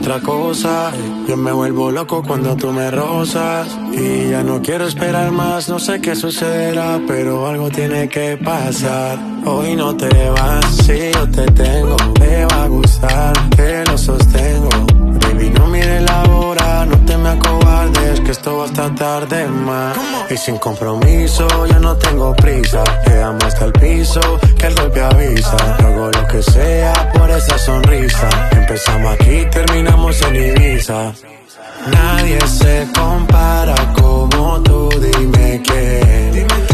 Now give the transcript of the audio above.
otra cosa. Yo me vuelvo loco cuando tú me rozas. Y ya no quiero esperar más, no sé qué sucederá, pero algo tiene que pasar. Hoy no te vas, si yo te tengo, te va a gustar, te lo sostengo. Baby, no mires la hora, no te me acobardes, que esto va hasta tarde más. Y sin compromiso, yo no tengo prisa. Llegamos hasta el piso, que el golpe avisa. Hago lo que sea por esa sonrisa. Empezamos aquí, terminamos en Ibiza. Nadie se compara como tú, dime quién.